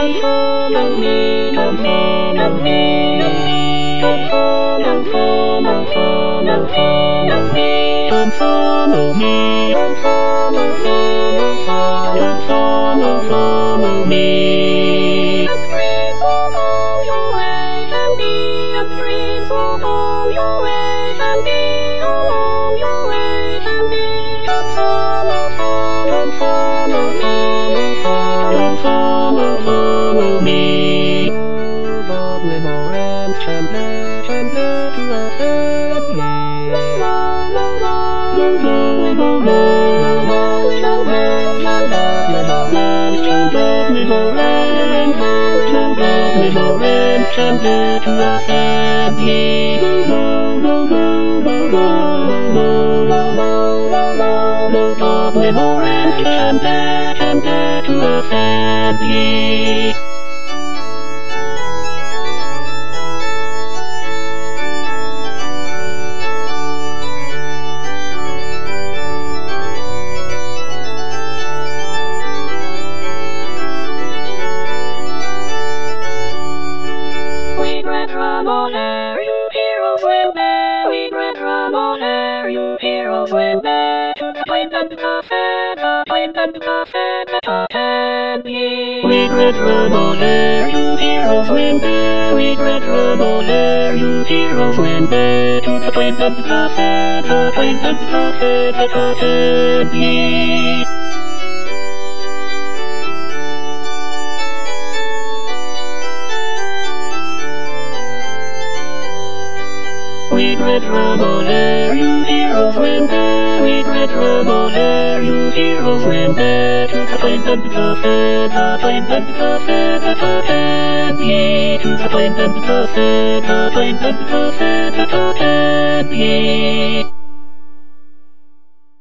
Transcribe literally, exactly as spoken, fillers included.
follow me, come follow me, come follow, follow, follow, follow me, come follow me, come follow, follow, follow, follow, follow me. A breeze along your way and be a breeze along your way and be along your way and be a follow, follow, follow, follow, follow, follow, follow me. Goblin orange and black and black to a happy. La la la la la la la la and black to a happy. Lo lo lo lo lo lo lo lo lo lo goblin orange and black and black to a happy. We grant trouble there, you heroes will bear. We grant trouble there, you heroes will bear. To the point and the cafe, the point and the cafe, the top and ye. We grant trouble there, you heroes will bear. We grant trouble there, you heroes will bear. To the point and the cafe, the point and the cafe, the top and ye. We grant trouble there, you heroes win there. We grant trouble there, you heroes win there. To the point and the cafe, the point and the cafe, the top and ye. To the point and the cafe, the point and the cafe, the top and ye.